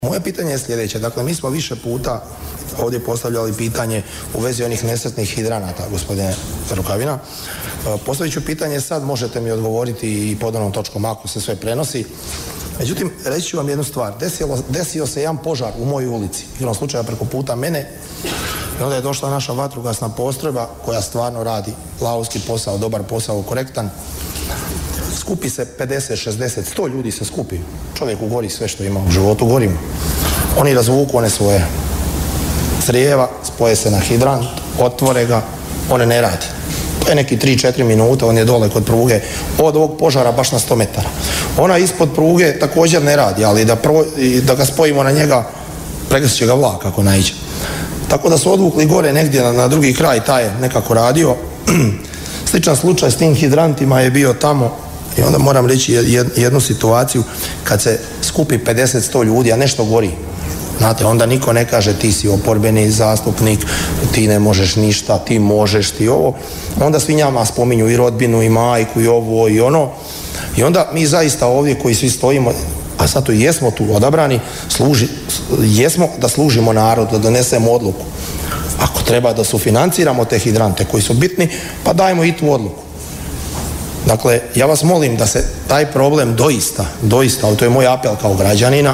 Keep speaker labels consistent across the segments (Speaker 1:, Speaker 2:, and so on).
Speaker 1: Moje pitanje je sljedeće. Dakle, mi smo više puta ovdje postavljali pitanje u vezi onih nesretnih hidranata, gospodine Rukavina. Postavit ću pitanje sad, možete mi odgovoriti i podanom točkom ako se sve prenosi. Međutim, reći ću vam jednu stvar. Desio se jedan požar u mojoj ulici, igrom slučaja preko puta mene, i onda je došla naša vatrogasna postrojba koja stvarno radi lavovski posao, dobar posao, korektan. Skupi se 50, 60, 100 ljudi se skupi. Čovjek ugori sve što ima u životu, gorimo. Oni razvuku one svoje crijeva, spoje se na hidrant, otvore ga, one ne radi. To je neki 3-4 minuta, on je dole kod pruge, od ovog požara baš na 100 metara. Ona ispod pruge također ne radi, ali da ga spojimo na njega, prekršit će ga vlak ako naiđe. Tako da su odvukli gore negdje na drugi kraj, taj je nekako radio. Sličan slučaj s tim hidrantima je bio tamo. I onda moram reći jednu situaciju, kad se skupi 50-100 ljudi, a nešto gori. Znate, onda niko ne kaže ti si oporbeni zastupnik, ti ne možeš ništa, ti možeš, ti ovo. Onda svi njama spominju i rodbinu, i majku, i ovo, i ono. I onda mi zaista ovdje koji svi stojimo, a sad tu jesmo tu odabrani, jesmo da služimo narodu, da donesemo odluku. Ako treba da sufinanciramo te hidrante koji su bitni, pa dajmo i tu odluku. Dakle, ja vas molim da se taj problem doista, ali to je moj apel kao građanina,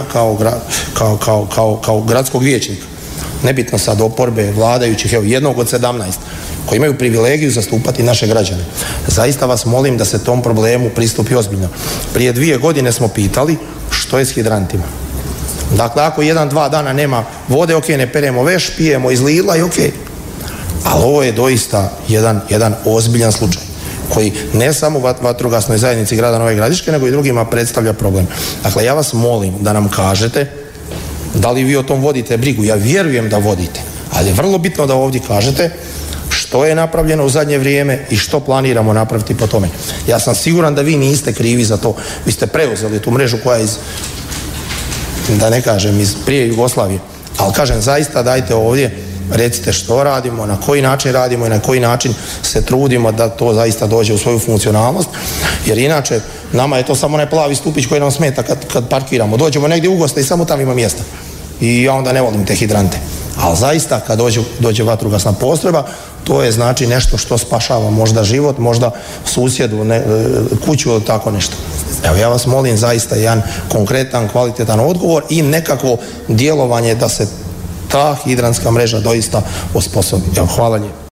Speaker 1: kao gradskog vijećnika, nebitno sad oporbe, vladajućih, evo jednog od 17, koji imaju privilegiju zastupati naše građane. Zaista vas molim da se tom problemu pristupi ozbiljno. Prije 2 godine smo pitali što je s hidrantima. Dakle, ako 1-2 dana nema vode, ok, ne peremo veš, pijemo iz Lidla i ok. Ali ovo je doista jedan ozbiljan slučaj koji ne samo vatrogasnoj zajednici grada Nove Gradiške, nego i drugima predstavlja problem. Dakle, ja vas molim da nam kažete da li vi o tom vodite brigu. Ja vjerujem da vodite, ali je vrlo bitno da ovdje kažete što je napravljeno u zadnje vrijeme i što planiramo napraviti po tome. Ja sam siguran da vi niste krivi za to. Vi ste preuzeli tu mrežu koja je da ne kažem iz prije Jugoslavije. Ali kažem, zaista dajte ovdje, recite što radimo, na koji način radimo i na koji način se trudimo da to zaista dođe u svoju funkcionalnost, jer inače nama je to samo onaj plavi stupić koji nam smeta kad parkiramo. Dođemo negdje u goste i samo tamo ima mjesta. I ja onda ne volim te hidrante. Ali zaista kad dođe vatrogasna postrojba, to je znači nešto što spašava možda život, možda susjedu, kuću ili tako nešto. Evo, ja vas molim zaista jedan konkretan, kvalitetan odgovor i nekakvo djelovanje da se ta hidrantska mreža doista osposobi. Evo, hvala lijepo.